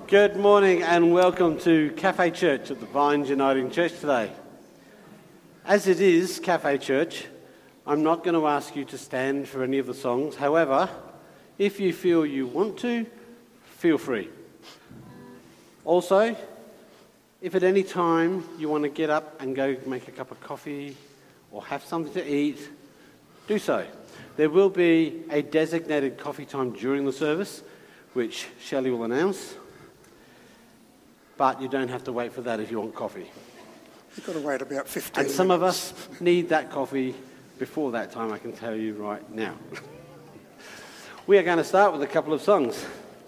Good morning and welcome to Cafe Church at the Vines Uniting Church today. As it is Cafe Church, I'm not going to ask you to stand for any of the songs. However, if you feel you want to, feel free. Also, if at any time you want to get up and go make a cup of coffee or have something to eat, do so. There will be a designated coffee time during the service, which Shelley will announce. But you don't have to wait for that if you want coffee. You've got to wait about 15 And some minutes. of us need that coffee before that time, I can tell you right now. We are going to start with a couple of songs.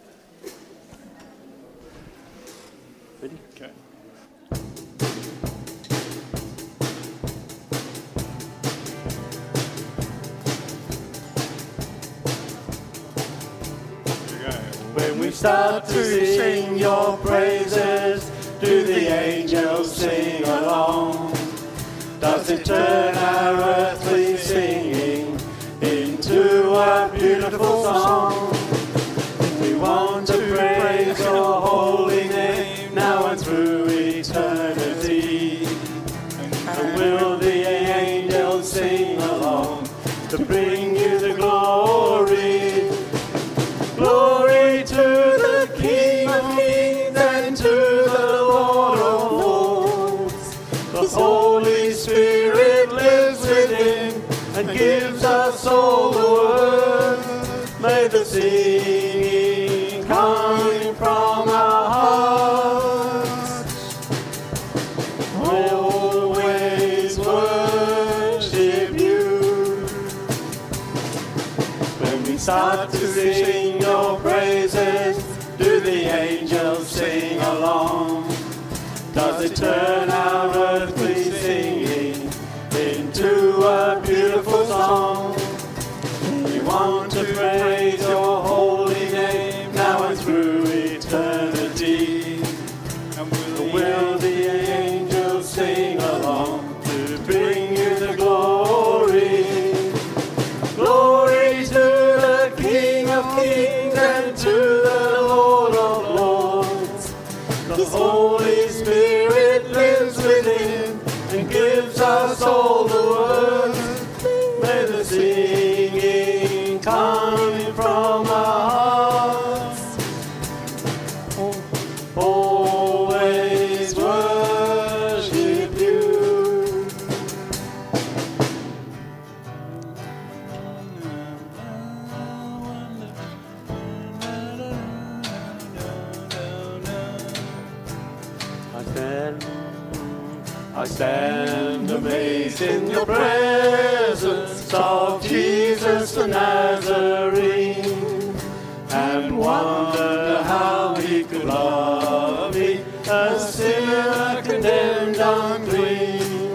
Ready? Okay. When we start to sing your praises, do the angels sing along? Does it turn our earthly singing into a beautiful song? We want to praise your holy name now and through eternity. And will the angels sing along to bring you the glory? Glory to the King of Kings and to the Lord of Lords. The Holy Spirit lives within and gives us all the word. May the singing come from our hearts. Always worship you. When we start to sing your praises, do the angels sing along? Does it turn our earthly singing into a beautiful song? We want to praise your holy name now and through eternity. And will the angels sing along to bring you the glory? Glory to the King of Kings and to the Lord of Lords. The Holy Spirit lives within and gives us all the word. May the singing come from our hearts. Always worship you. I stand amazed in your presence of Jesus the Nazarene, and wonder how he could love me, a sinner condemned unclean.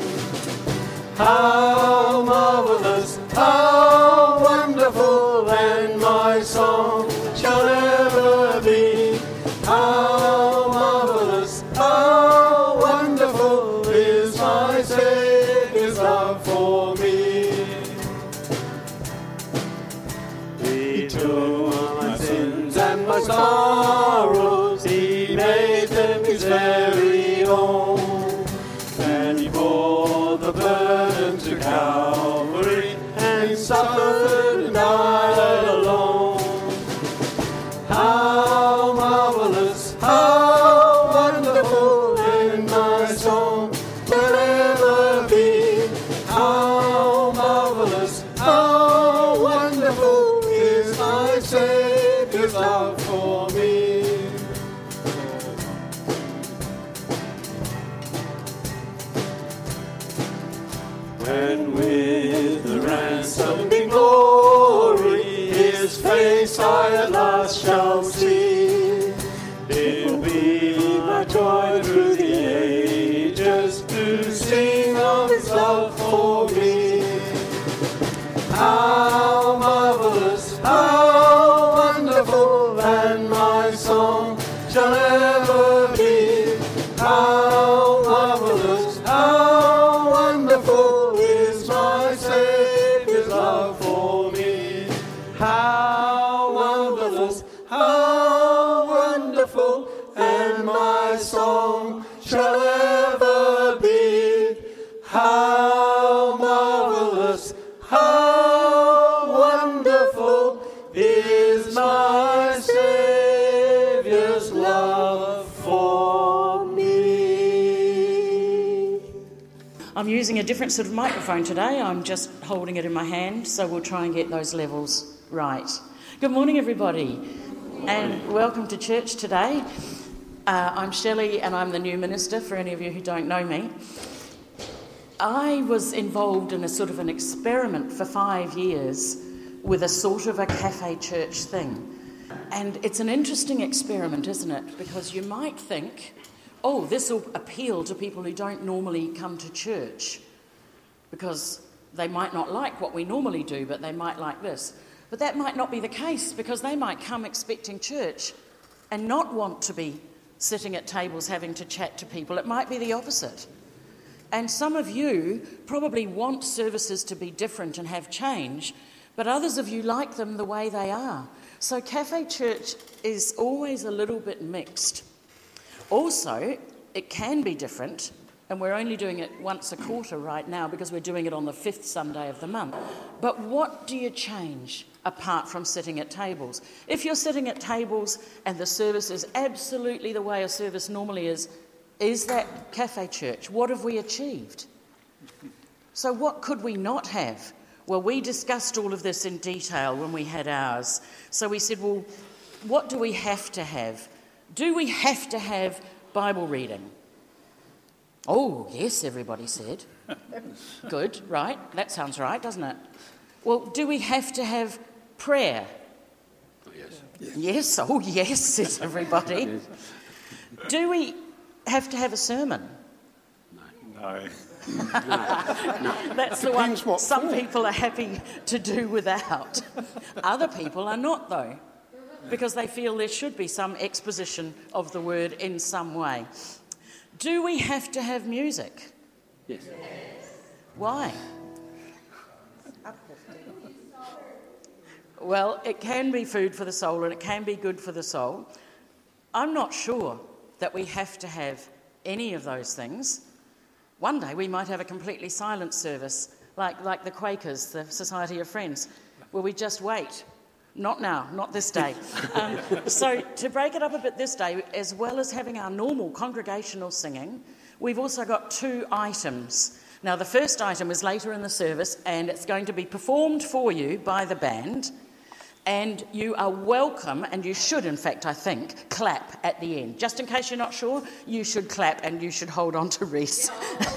How marvelous, how wonderful, and my song shall ever be. How marvelous, how wonderful is my Saviour's love for me. He took my sins and my sorrows, he made them his very own, and he bore the burden to Calvary and suffered and died alone. How marvelous, how wonderful, and my song will ever be. How marvelous, how wonderful is my Saviour's love for me. When with the ransom in glory his face I at last shall see, it will be my joy through the ages to sing of his love for me. How marvelous, how wonderful, and my song shall ever be. How marvelous, how wonderful is my Saviour's love for me. How marvelous, how wonderful, my song shall ever be. How marvelous, how wonderful is my Saviour's love for me. I'm using a different sort of microphone today. I'm just holding it in my hand, so we'll try and get those levels right. Good morning, everybody, and welcome to church today. I'm Shelley, and I'm the new minister, for any of you who don't know me. I was involved in a sort of an experiment for 5 years with a sort of a cafe church thing. And it's an interesting experiment, isn't it? Because you might think, oh, this will appeal to people who don't normally come to church because they might not like what we normally do, but they might like this. But that might not be the case, because they might come expecting church and not want to be sitting at tables having to chat to people. It might be the opposite. And some of you probably want services to be different and have change, but others of you like them the way they are. So cafe church is always a little bit mixed. Also, it can be different, and we're only doing it once a quarter right now because we're doing it on the 5th Sunday of the month. But what do you change apart from sitting at tables? If you're sitting at tables and the service is absolutely the way a service normally is that cafe church? What have we achieved? So what could we not have? Well, we discussed all of this in detail when we had ours. So we said, well, what do we have to have? Do we have to have Bible reading? Oh, yes, everybody said. Good, right. That sounds right, doesn't it? Well, do we have to have prayer? Yes. Yes, oh yes, says everybody. Yes. Do we have to have a sermon? No. That's the one some people are happy to do without. Other people are not, though, because they feel there should be some exposition of the word in some way. Do we have to have music? Yes. Why? Well, it can be food for the soul and it can be good for the soul. I'm not sure that we have to have any of those things. One day we might have a completely silent service, like the Quakers, the Society of Friends, where we just wait. Not now, not this day. So to break it up a bit this day, as well as having our normal congregational singing, we've also got 2 items. Now, the first item is later in the service, and it's going to be performed for you by the band. And you are welcome, and you should, in fact, I think, clap at the end. Just in case you're not sure, you should clap and you should hold on to Reese.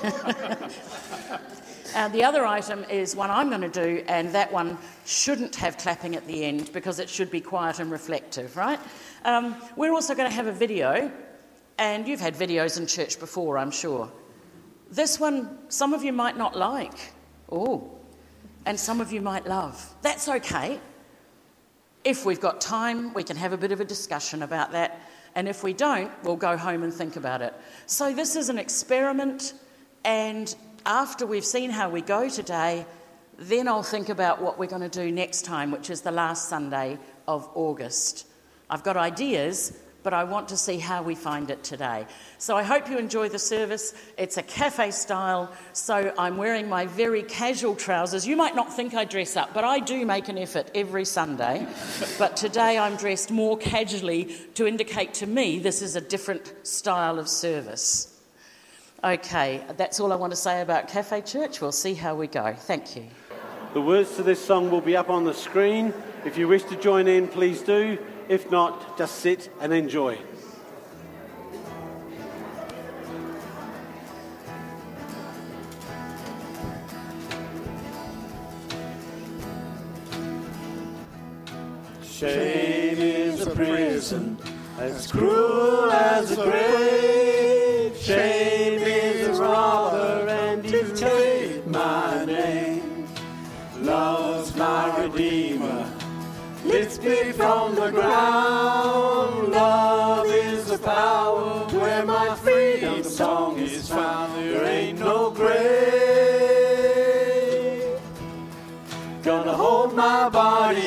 The other item is one I'm going to do, and that one shouldn't have clapping at the end because it should be quiet and reflective, right? We're also going to have a video, and you've had videos in church before, I'm sure. This one, some of you might not like. Oh, and some of you might love. That's okay. If we've got time, we can have a bit of a discussion about that. And if we don't, we'll go home and think about it. So this is an experiment, and after we've seen how we go today, then I'll think about what we're going to do next time, which is the last Sunday of August. I've got ideas, but I want to see how we find it today. So I hope you enjoy the service. It's a cafe style, so I'm wearing my very casual trousers. You might not think I dress up, but I do make an effort every Sunday. But today I'm dressed more casually to indicate to me this is a different style of service. Okay, that's all I want to say about Cafe Church. We'll see how we go. Thank you. The words to this song will be up on the screen. If you wish to join in, please do. If not, just sit and enjoy. Shame is a prison as cruel as the grave. Shame is a robber and you take my name. Love's my redeemer, lifts me from the ground. Love is the power where my freedom song is found. There ain't no grave gonna hold my body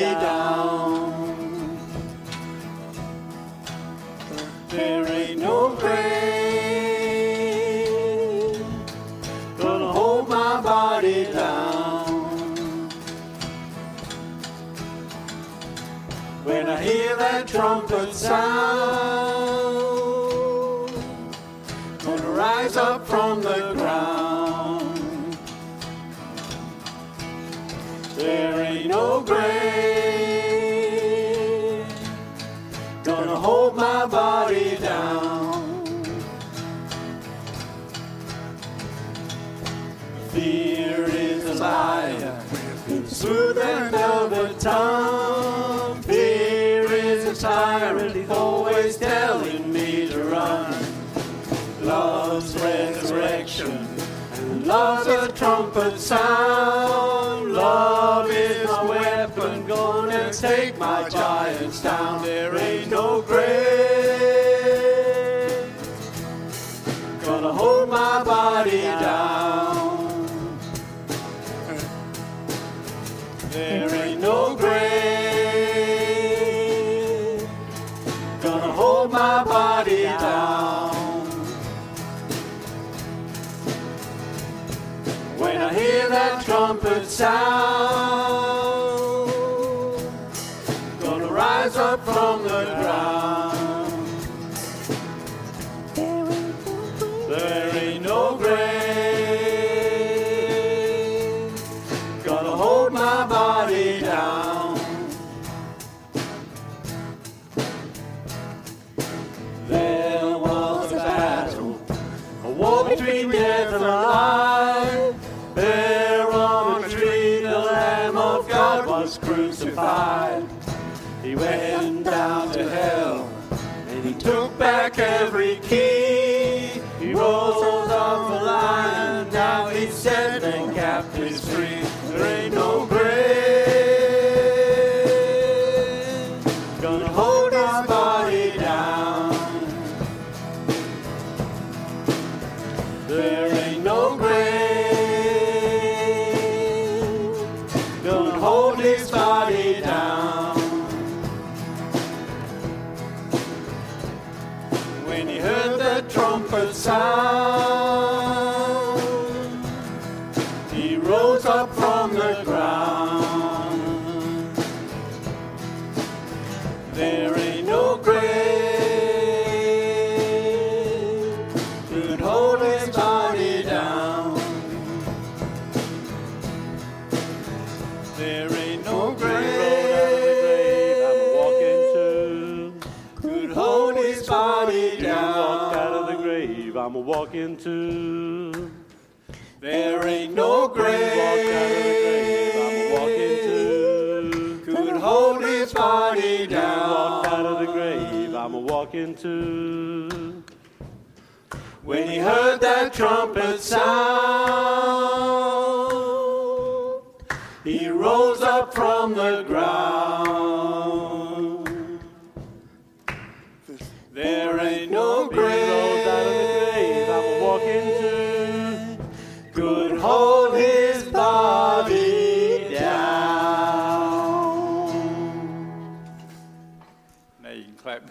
down. There ain't no grave trumpet sound, gonna rise up from the ground. There ain't no grave gonna hold my body down. Fear is a liar, smooth and velvet tongue. Fear is a tyrant, he's always telling me to run. Love's resurrection, and love's a trumpet sound. Love is my weapon, gonna take my giants down. There ain't no grave gonna hold my body down. There ain't no grave gonna hold my body down. When I hear that trumpet sound, gonna rise up from the ground. There ain't no grave gonna hold my body down. There was a battle, a war between death and life. There on a tree the Lamb of God was crucified. He went down to hell and he took back every key. He rose up the lion, now he's setting captives free. There ain't no grave gonna hold his body down. There ain't no grave gonna hold his body down. When he heard the trumpet sound, he rose up from the ground. There ain't no grave could hold his body down. There ain't no grave I'm walking to could hold his body down. Walked out of the grave I'm walking to. There ain't no grave I'm walking to could hold his body down. Walked out of the grave I'm walking to. When he heard that trumpet sound, he rose up from the ground. There ain't no grave out of the grave I'm walking to could hold his body down. Now you can clap.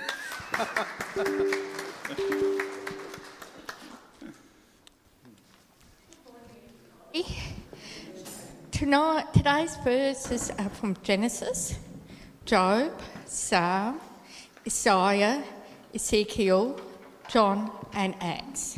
Today's verses are from Genesis, Job, Psalm, Isaiah, Ezekiel, John, and Acts.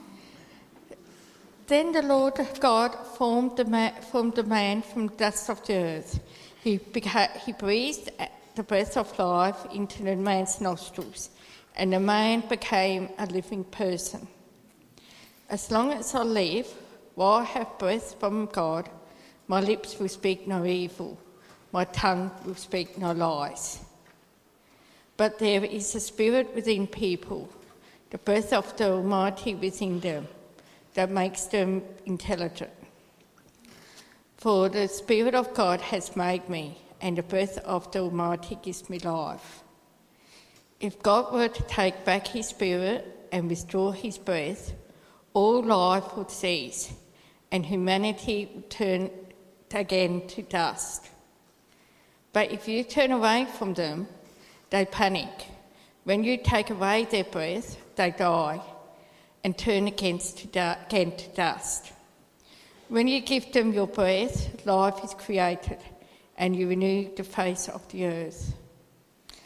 Then the Lord God formed the man from the dust of the earth. He breathed the breath of life into the man's nostrils, and the man became a living person. As long as I live, while I have breath from God, my lips will speak no evil, my tongue will speak no lies. But there is a spirit within people, the breath of the Almighty within them, that makes them intelligent. For the Spirit of God has made me, and the breath of the Almighty gives me life. If God were to take back his Spirit and withdraw his breath, all life would cease, and humanity would turn again to dust. But if you turn away from them, they panic. When you take away their breath, they die and turn again to dust. When you give them your breath, life is created, and you renew the face of the earth.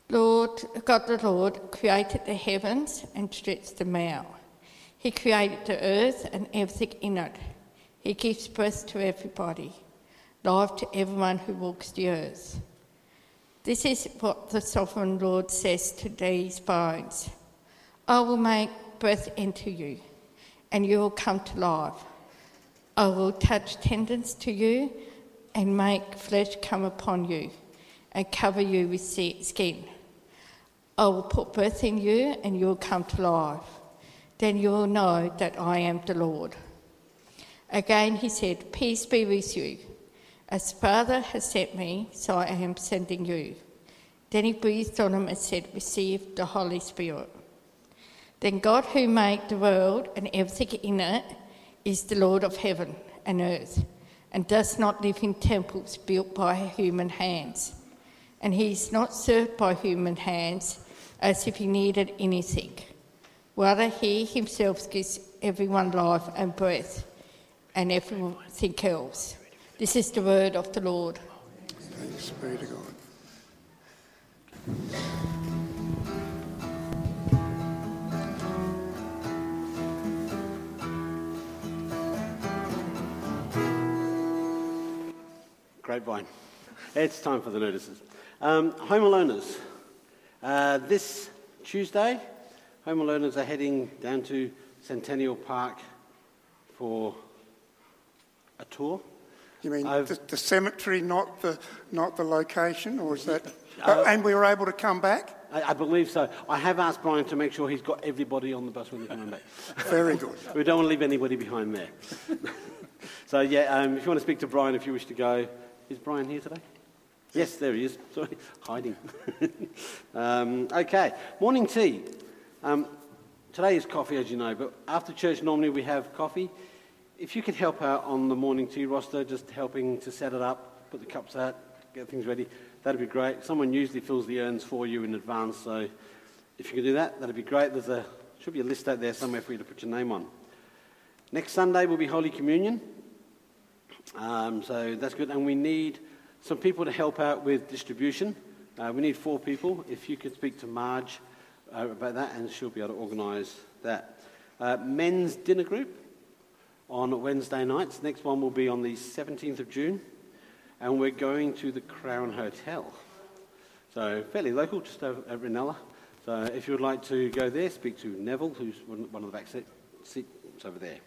God the Lord created the heavens and stretched them out. He created the earth and everything in it. He gives breath to everybody, life to everyone who walks the earth. This is what the sovereign Lord says to these bones. I will make breath into you, and you will come to life. I will touch tendons to you and make flesh come upon you and cover you with skin. I will put breath in you and you will come to life. Then you will know that I am the Lord. Again he said, peace be with you. As the Father has sent me, so I am sending you. Then he breathed on him and said, receive the Holy Spirit. Then God, who made the world and everything in it, is the Lord of heaven and earth, and does not live in temples built by human hands. And he is not served by human hands as if he needed anything. Rather, he himself gives everyone life and breath and everything else. This is the word of the Lord. Thanks be to God. Grapevine. It's time for the notices. Home Aloners. This Tuesday, Home Aloners are heading down to Centennial Park for a tour. You mean the cemetery, not the location, or is that? And we were able to come back? I believe so. I have asked Brian to make sure he's got everybody on the bus when they're coming back. Very good. We don't want to leave anybody behind there. So yeah, if you want to speak to Brian, if you wish to go, is Brian here today? Yes, there he is. Sorry, hiding. Okay, morning tea. Today is coffee, as you know, but after church normally we have coffee. If you could help out on the morning tea roster, just helping to set it up, put the cups out, get things ready, that'd be great. Someone usually fills the urns for you in advance, so if you could do that, that'd be great. Should be a list out there somewhere for you to put your name on. Next Sunday will be Holy Communion, so that's good, and we need some people to help out with distribution. We need 4 people. If you could speak to Marge about that, and she'll be able to organise that. Men's dinner group on Wednesday nights. Next one will be on the 17th of June, and we're going to the Crown Hotel. So fairly local, just over at Ranella. So if you would like to go there, speak to Neville, who's one of the back seats over there.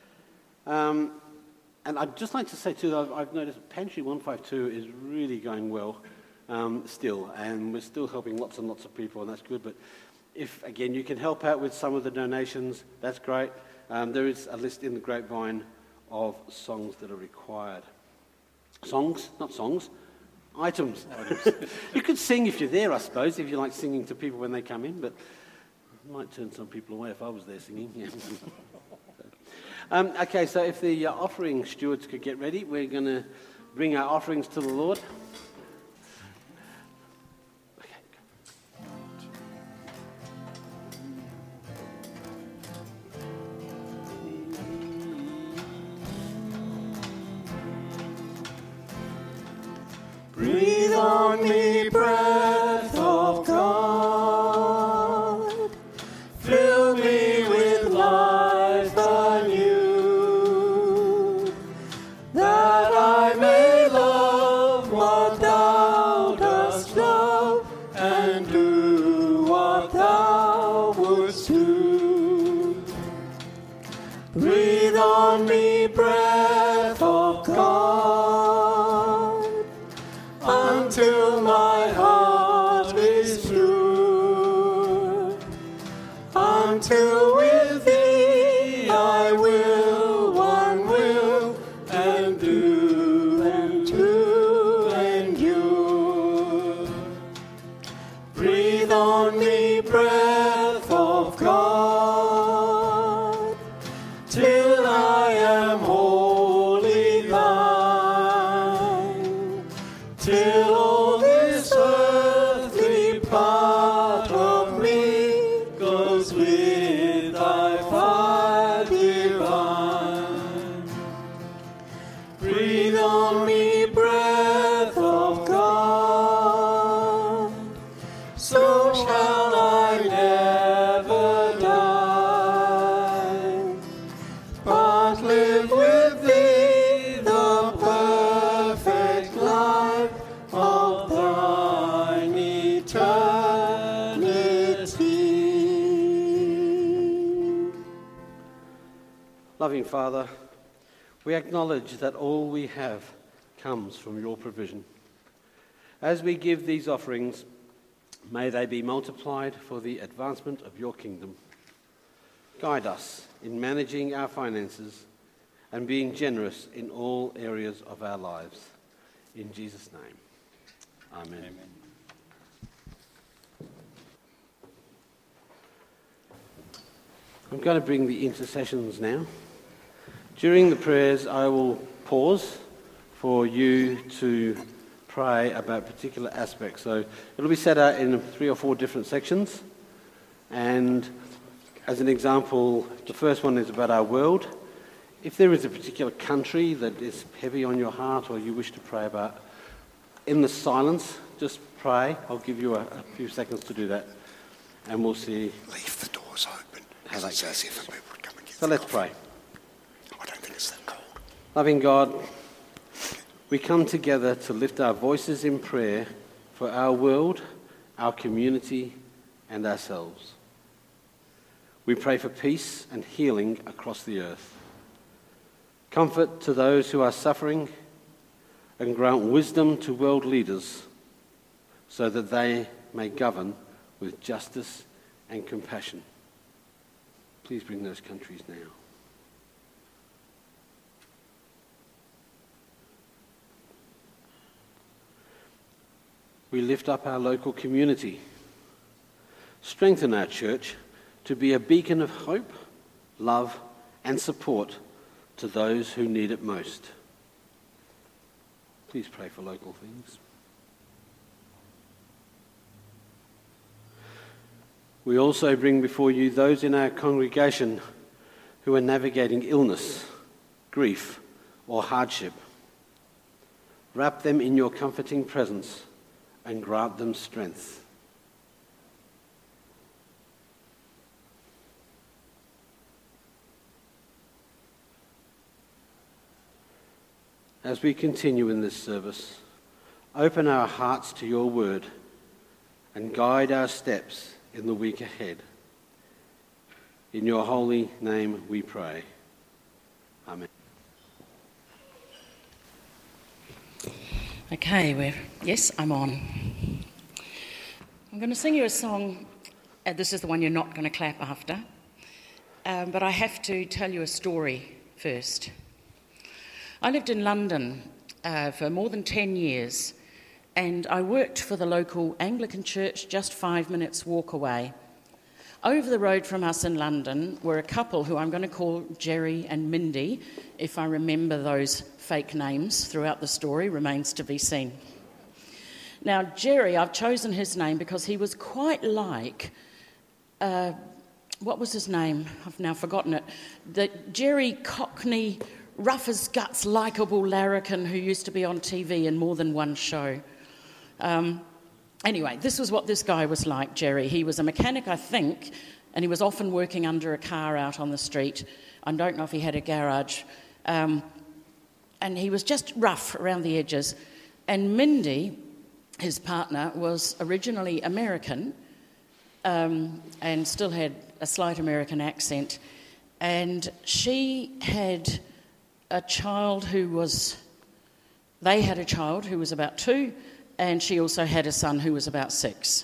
And I'd just like to say too, that I've noticed Pantry 152 is really going well still, and we're still helping lots and lots of people, and that's good. But if, again, you can help out with some of the donations, that's great. There is a list in the Grapevine of songs that are required. Songs, not songs, items. You could sing if you're there, I suppose, if you like singing to people when they come in, but it might turn some people away if I was there singing. Yeah. Okay, so if the offering stewards could get ready, we're going to bring our offerings to the Lord. Breathe on me, breath of God. Fill me with life anew, that I may love what thou dost love and do what thou wouldst do. Breathe on me, breath of God, until my heart is pure, until with thee I will and do and to endure. Breathe on me, breath of God, till I am wholly thine, till all this earthly part of me goes with thy fire divine. Breathe on me, breath of God, so shall I never die, but live with thee the perfect life of thine eternity. Loving Father, we acknowledge that all we have comes from your provision. As we give these offerings, may they be multiplied for the advancement of your kingdom. Guide us in managing our finances and being generous in all areas of our lives. In Jesus' name, amen. Amen. I'm going to bring the intercessions now. During the prayers, I will pause for you to pray about particular aspects. So it'll be set out in 3 or 4 different sections. And as an example, the first one is about our world. If there is a particular country that is heavy on your heart or you wish to pray about, in the silence, just pray. I'll give you a few seconds to do that. And we'll see. Leave the doors open. How that goes. So let's pray. I don't think it's that cold. Loving God, we come together to lift our voices in prayer for our world, our community, and ourselves. We pray for peace and healing across the earth. Comfort to those who are suffering, and grant wisdom to world leaders so that they may govern with justice and compassion. Please bring those countries now. We lift up our local community. Strengthen our church to be a beacon of hope, love, and support to those who need it most. Please pray for local things. We also bring before you those in our congregation who are navigating illness, grief, or hardship. Wrap them in your comforting presence and grant them strength. As we continue in this service, open our hearts to your word and guide our steps in the week ahead. In your holy name we pray. Amen. Okay, yes, I'm on. I'm going to sing you a song. This is the one you're not going to clap after. But I have to tell you a story first. I lived in London for more than 10 years, and I worked for the local Anglican church just 5 minutes walk away. Over the road from us in London were a couple who I'm going to call Jerry and Mindy. If I remember those fake names throughout the story, remains to be seen. Now, Jerry, I've chosen his name because he was quite like, what was his name? I've now forgotten it. The Jerry Cockney, rough as guts, likeable larrikin who used to be on TV in more than one show. Anyway, this was what this guy was like, Jerry. He was a mechanic, I think, and he was often working under a car out on the street. I don't know if he had a garage. And he was just rough around the edges. And Mindy, his partner, was originally American and still had a slight American accent. And she had a child who was... They had a child who was about 2, and she also had a son who was about 6.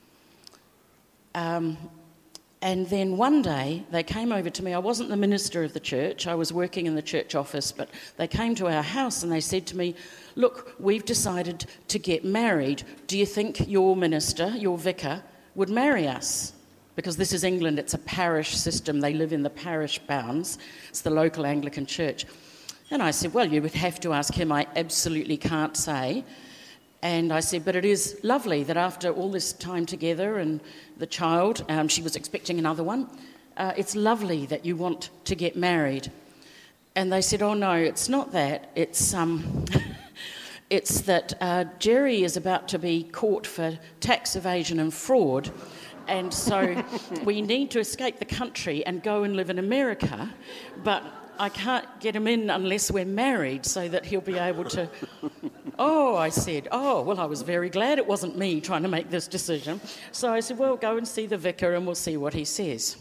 And then one day they came over to me. I wasn't the minister of the church. I was working in the church office, but they came to our house and they said to me, "Look, we've decided to get married. Do you think your minister, your vicar, would marry us?" Because this is England, it's a parish system. They live in the parish bounds. It's the local Anglican church. And I said, "Well, you would have to ask him. I absolutely can't say." And I said, "But it is lovely that after all this time together and the child, she was expecting another one, it's lovely that you want to get married." And they said, "Oh no, it's not that. It's It's that Jerry is about to be caught for tax evasion and fraud, and so we need to escape the country and go and live in America, but I can't get him in unless we're married so that he'll be able to... Oh, I said, well, I was very glad it wasn't me trying to make this decision. So I said, well, go and see the vicar and we'll see what he says.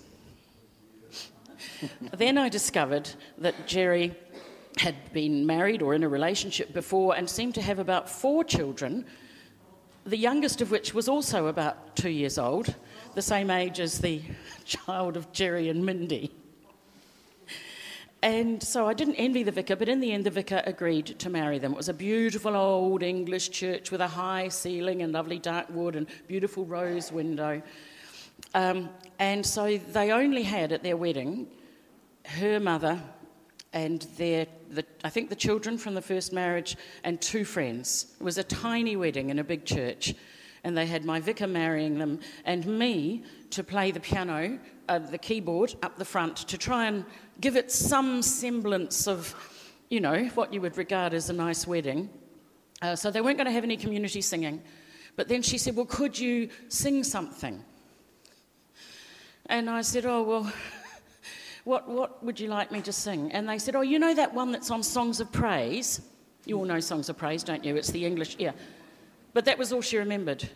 Then I discovered that Jerry had been married or in a relationship before and seemed to have about 4 children, the youngest of which was also about 2 years old, the same age as the child of Jerry and Mindy. And so I didn't envy the vicar, but in the end the vicar agreed to marry them. It was a beautiful old English church with a high ceiling and lovely dark wood and beautiful rose window. And so they only had at their wedding her mother and I think the children from the first marriage and 2 friends. It was a tiny wedding in a big church. And they had my vicar marrying them and me to play the piano, the keyboard up the front, to try and give it some semblance of, what you would regard as a nice wedding. So they weren't going to have any community singing. But then she said, well, could you sing something? And I said, what would you like me to sing? And they said, that one that's on Songs of Praise? You all know Songs of Praise, don't you? It's the English, yeah. But that was all she remembered.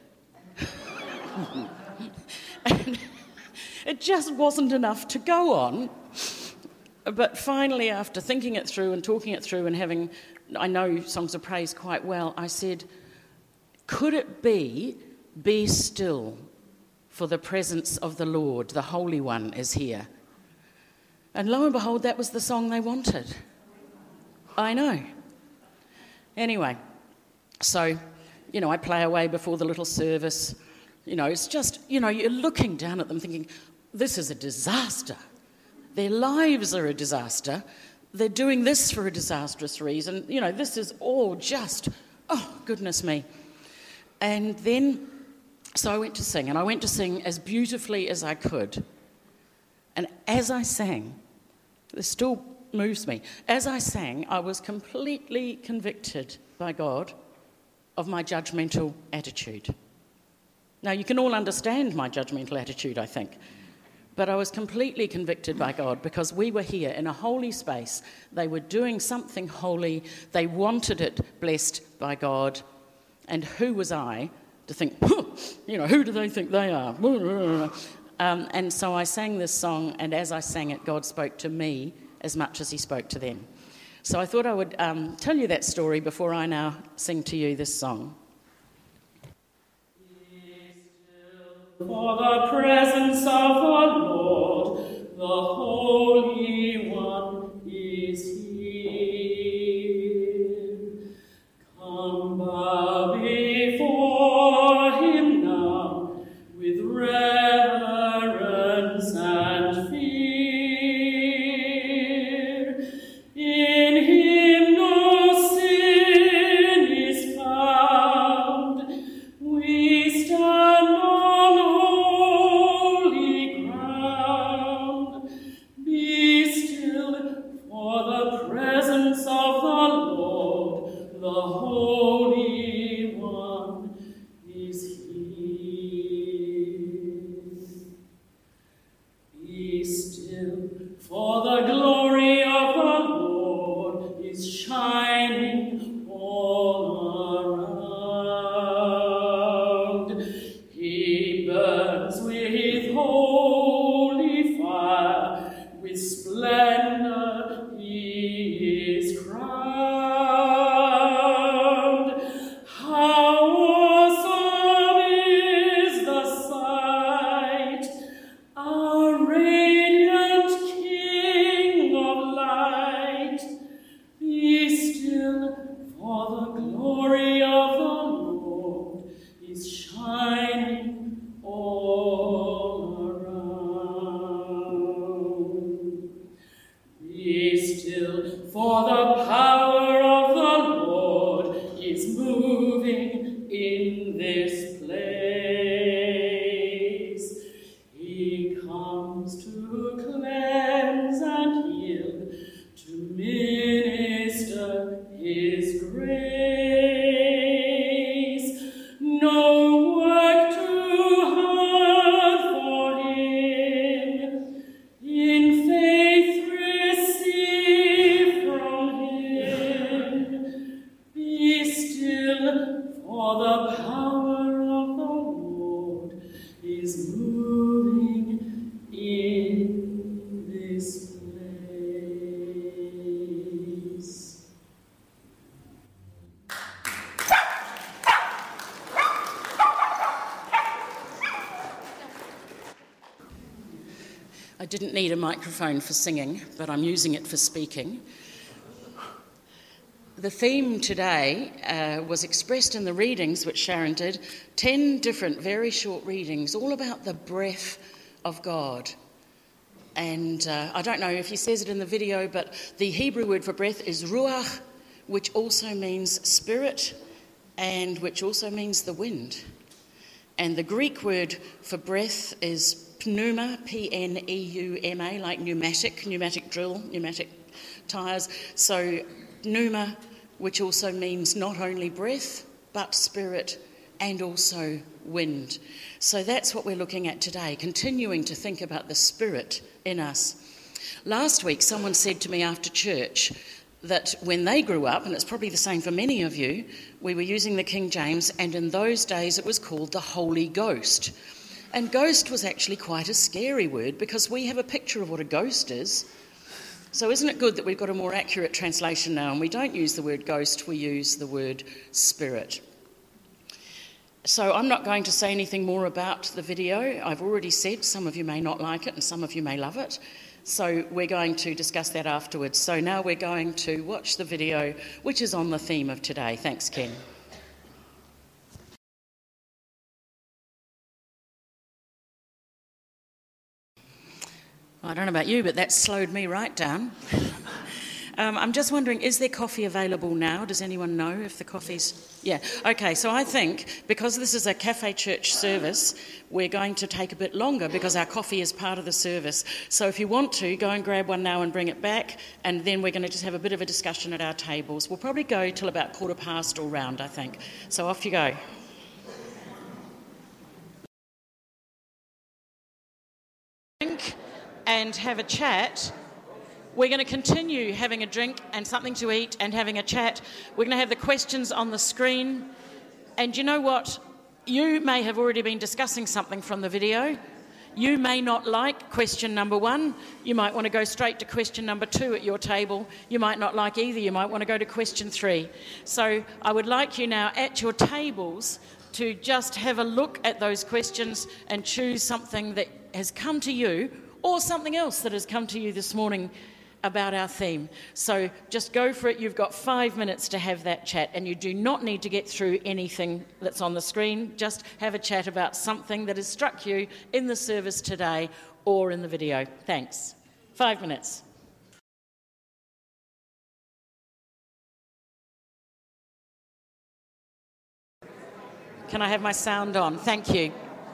And it just wasn't enough to go on. But finally, after thinking it through and talking it through and I know Songs of Praise quite well, I said, could it be still, for the presence of the Lord, the Holy One is here? And lo and behold, that was the song they wanted. I know. Anyway, so... I play away before the little service. It's just, you're looking down at them thinking, this is a disaster. Their lives are a disaster. They're doing this for a disastrous reason. This is all just, oh, goodness me. And then, so I went to sing, and I went to sing as beautifully as I could. And as I sang, this still moves me, as I sang, I was completely convicted by God of my judgmental attitude. Now, you can all understand my judgmental attitude, I think, but I was completely convicted by God because we were here in a holy space. They were doing something holy. They wanted it blessed by God. And who was I to think, who do they think they are? And so I sang this song, and as I sang it, God spoke to me as much as he spoke to them. So I thought I would tell you that story before I now sing to you this song. For the presence of the Lord, the Holy One is here. Come bow before him now with reverence and fear. In him no sin is found. We stand on holy ground. Be still, for the presence of the Lord, the Holy One, is here. Be still, for the glory of the Lord is shining all around. He burns with holy fire, with splendor he is crowned. How awesome is the sight, our radiant King of light. Be still, for the glory of the Lord is shining all around. Be still, for the power of the Lord is moving in this place. He comes to cleanse and heal, to minister his grace. I didn't need a microphone for singing, but I'm using it for speaking. The theme today was expressed in the readings which Sharon did, 10 different very short readings, all about the breath of God. And I don't know if he says it in the video, but the Hebrew word for breath is ruach, which also means spirit and which also means the wind. And the Greek word for breath is pneuma, P-N-E-U-M-A, like pneumatic drill, pneumatic tyres. So pneuma, which also means not only breath, but spirit and also wind. So that's what we're looking at today, continuing to think about the spirit in us. Last week, someone said to me after church that when they grew up, and it's probably the same for many of you, we were using the King James, and in those days it was called the Holy Ghost. And ghost was actually quite a scary word because we have a picture of what a ghost is. So isn't it good that we've got a more accurate translation now and we don't use the word ghost, we use the word spirit. So I'm not going to say anything more about the video. I've already said some of you may not like it and some of you may love it. So we're going to discuss that afterwards. So now we're going to watch the video, which is on the theme of today. Thanks, Ken. I don't know about you, but that slowed me right down. I'm just wondering, is there coffee available now? Does anyone know if the coffee's... Yeah, okay, so I think because this is a Cafe Church service, we're going to take a bit longer because our coffee is part of the service. So if you want to, go and grab one now and bring it back, and then we're going to just have a bit of a discussion at our tables. We'll probably go till about 15:15 all round, I think. So off you go. And have a chat. We're going to continue having a drink and something to eat and having a chat. We're going to have the questions on the screen. And you know what? You may have already been discussing something from the video. You may not like question number 1. You might want to go straight to question number 2 at your table. You might not like either. You might want to go to question 3. So I would like you now at your tables to just have a look at those questions and choose something that has come to you or something else that has come to you this morning about our theme. So just go for it. You've got 5 minutes to have that chat, and you do not need to get through anything that's on the screen. Just have a chat about something that has struck you in the service today or in the video. Thanks. 5 minutes. Can I have my sound on? Thank you.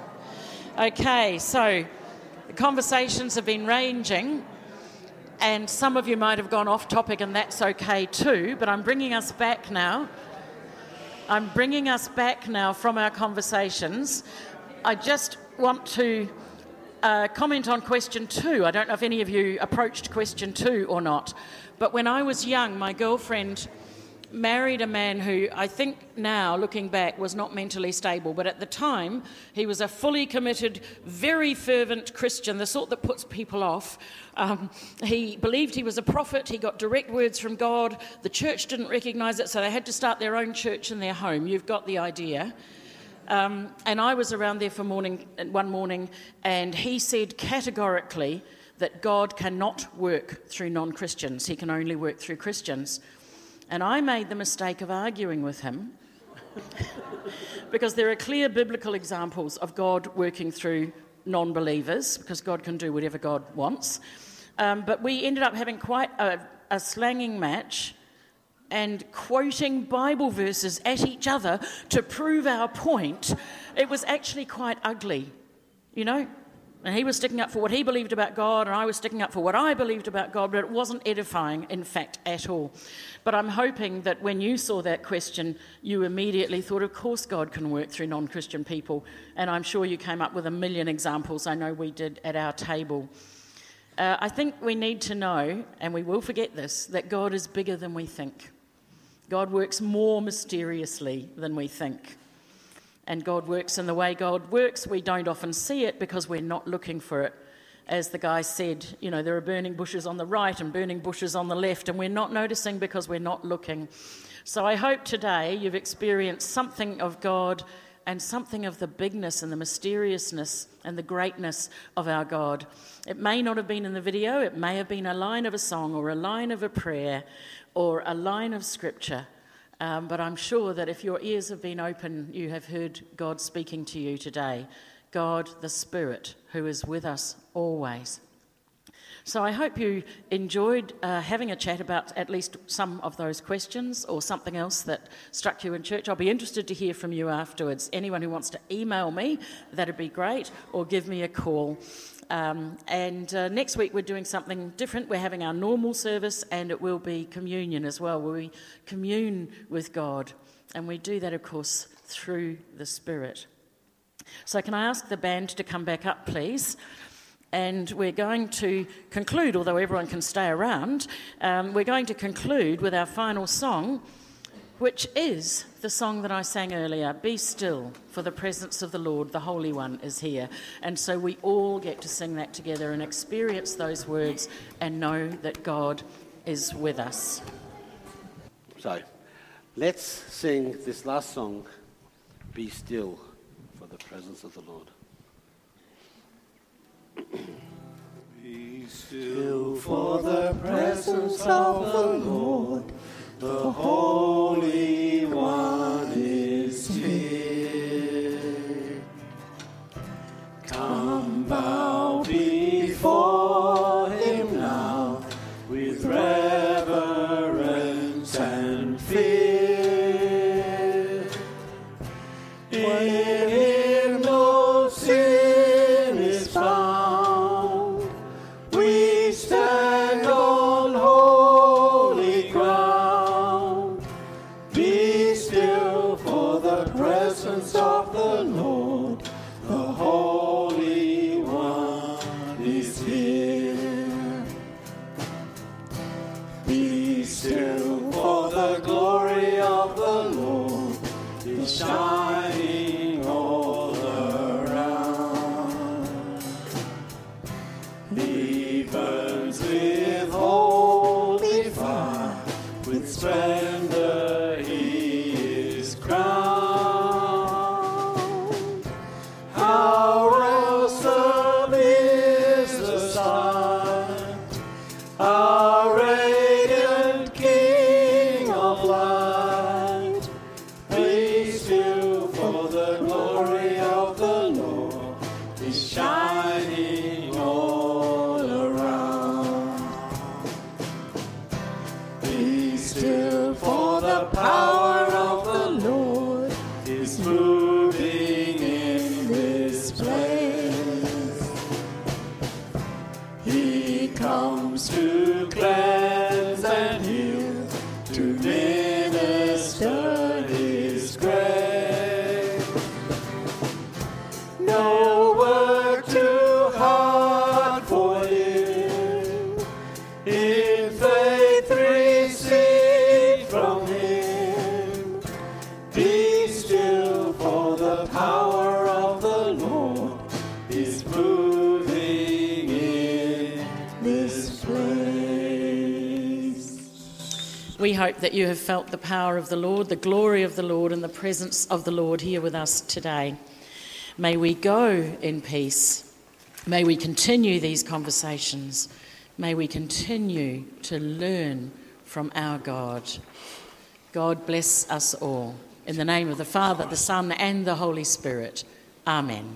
Okay, so the conversations have been ranging, and some of you might have gone off topic, and that's okay too, but I'm bringing us back now. I'm bringing us back now from our conversations. I just want to comment on question 2. I don't know if any of you approached question 2 or not, but when I was young, my girlfriend married a man who I think now, looking back, was not mentally stable, but at the time he was a fully committed, very fervent Christian, the sort that puts people off. He believed he was a prophet. He got direct words from God. The church didn't recognise it, so they had to start their own church in their home. You've got the idea. And I was around there one morning, and he said categorically that God cannot work through non-Christians. He can only work through Christians. And I made the mistake of arguing with him because there are clear biblical examples of God working through non-believers, because God can do whatever God wants. But we ended up having quite a slanging match and quoting Bible verses at each other to prove our point. It was actually quite ugly, you know. And he was sticking up for what he believed about God, and I was sticking up for what I believed about God, but it wasn't edifying, in fact, at all. But I'm hoping that when you saw that question, you immediately thought, of course God can work through non-Christian people, and I'm sure you came up with a million examples. I know we did at our table. I think we need to know, and we will forget this, that God is bigger than we think. God works more mysteriously than we think. And God works in the way God works. We don't often see it because we're not looking for it. As the guy said, you know, there are burning bushes on the right and burning bushes on the left, and we're not noticing because we're not looking. So I hope today you've experienced something of God and something of the bigness and the mysteriousness and the greatness of our God. It may not have been in the video, it may have been a line of a song or a line of a prayer or a line of scripture, but I'm sure that if your ears have been open, you have heard God speaking to you today. God, the Spirit, who is with us always. So I hope you enjoyed having a chat about at least some of those questions or something else that struck you in church. I'll be interested to hear from you afterwards. Anyone who wants to email me, that'd be great, or give me a call. Next week we're doing something different. We're having our normal service, and it will be communion as well, where we commune with God. And we do that, of course, through the Spirit. So can I ask the band to come back up, please? And we're going to conclude, although everyone can stay around, we're going to conclude with our final song, which is the song that I sang earlier, Be Still, for the presence of the Lord, the Holy One, is here. And so we all get to sing that together and experience those words and know that God is with us. So, let's sing this last song, Be Still, for the presence of the Lord. Be still for the presence of the Lord, the Holy One is here. Come bow before him now with reverence and fear. In him no sin is found. We stand on holy ground. Be still for the presence of the Lord. The Holy One is here. Be still for the glory of the Lord is shining all around. He burns with holy fire, with splendor he is crowned. How awesome is the sight, our radiant King of light. Be still for the glory of the Lord is shining all around. Be still for the power of the Lord is moving in this place. He comes to cleanse and heal, to minister his grace. No work too hard for him. In faith receive from him. Be still for the power of the Lord is moving in this place. We hope that you have felt the power of the Lord, the glory of the Lord, and the presence of the Lord here with us today. May we go in peace. May we continue these conversations. May we continue to learn from our God. God bless us all. In the name of the Father, the Son, and the Holy Spirit. Amen.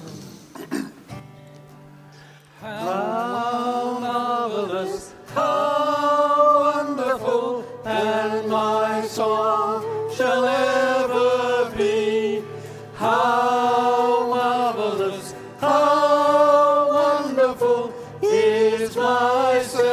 How marvelous, how wonderful, and my song shall ever be. How marvelous, how wonderful is my Savior.